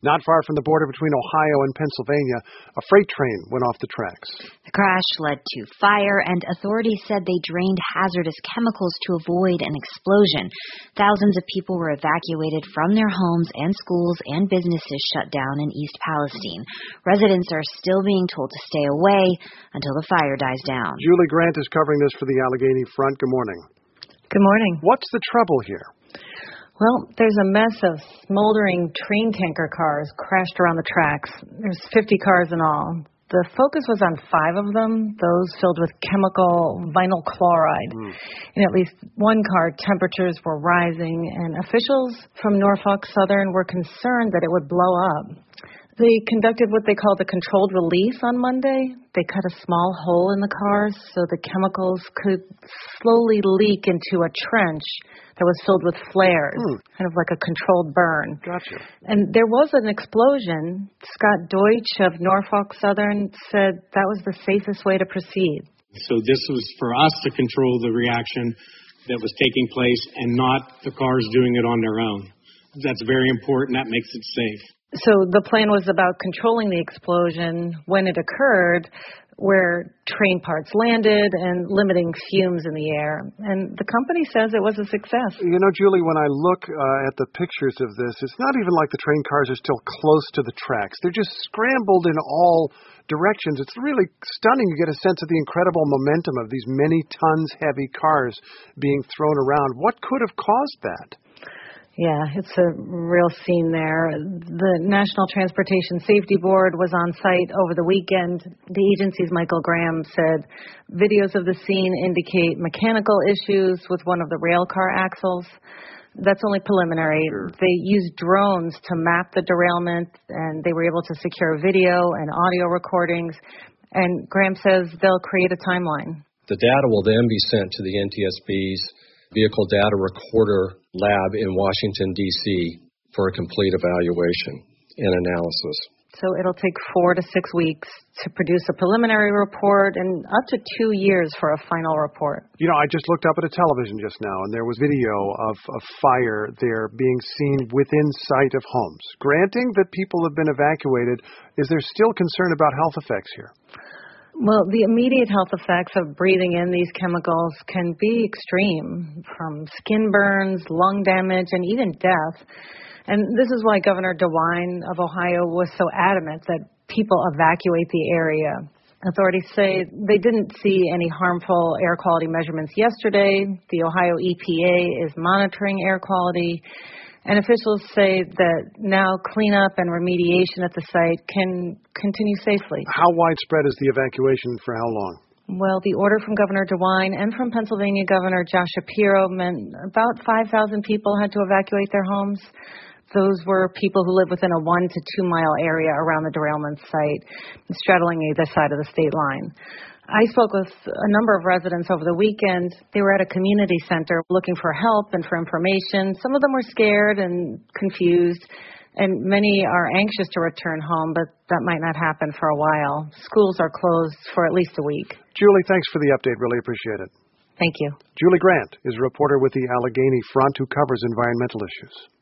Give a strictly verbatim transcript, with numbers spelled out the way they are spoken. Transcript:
Not far from the border between Ohio and Pennsylvania, a freight train went off the tracks. The crash led to fire, and authorities said they drained hazardous chemicals to avoid an explosion. Thousands of people were evacuated from their homes, and schools and businesses shut down in East Palestine. Residents are still being told to stay away until the fire dies down. Julie Grant is covering this for the Allegheny Front. Good morning. Good morning. What's the trouble here? Well, there's a mess of smoldering train tanker cars crashed around the tracks. There's fifty cars in all. The focus was on five of them, those filled with chemical vinyl chloride. Mm. In at least one car, temperatures were rising, and officials from Norfolk Southern were concerned that it would blow up. They conducted what they called a controlled release on Monday. They cut a small hole in the cars so the chemicals could slowly leak into a trench that was filled with flares, hmm. kind of like a controlled burn. Gotcha. And there was an explosion. Scott Deutsch of Norfolk Southern said that was the safest way to proceed. So this was for us to control the reaction that was taking place and not the cars doing it on their own. That's very important. That makes it safe. So the plan was about controlling the explosion when it occurred, where train parts landed and limiting fumes in the air. And the company says it was a success. You know, Julie, when I look uh, at the pictures of this, it's not even like the train cars are still close to the tracks. They're just scrambled in all directions. It's really stunning. You get a sense of the incredible momentum of these many tons heavy cars being thrown around. What could have caused that? Yeah, it's a real scene there. The National Transportation Safety Board was on site over the weekend. The agency's Michael Graham said videos of the scene indicate mechanical issues with one of the rail car axles. That's only preliminary. Sure. They used drones to map the derailment, and they were able to secure video and audio recordings. And Graham says they'll create a timeline. The data will then be sent to the N T S B's Vehicle Data Recorder Lab in Washington, D C for a complete evaluation and analysis. So it'll take four to six weeks to produce a preliminary report and up to two years for a final report. You know, I just looked up at a television just now, and there was video of a fire there being seen within sight of homes. Granting that people have been evacuated, is there still concern about health effects here? Well, the immediate health effects of breathing in these chemicals can be extreme, from skin burns, lung damage, and even death. And this is why Governor DeWine of Ohio was so adamant that people evacuate the area. Authorities say they didn't see any harmful air quality measurements yesterday. The Ohio E P A is monitoring air quality. And officials say that now cleanup and remediation at the site can continue safely. How widespread is the evacuation? For how long? Well, the order from Governor DeWine and from Pennsylvania Governor Josh Shapiro meant about five thousand people had to evacuate their homes. Those were people who live within a one to two mile area around the derailment site, straddling either side of the state line. I spoke with a number of residents over the weekend. They were at a community center looking for help and for information. Some of them were scared and confused, and many are anxious to return home, but that might not happen for a while. Schools are closed for at least a week. Julie, thanks for the update. Really appreciate it. Thank you. Julie Grant is a reporter with the Allegheny Front who covers environmental issues.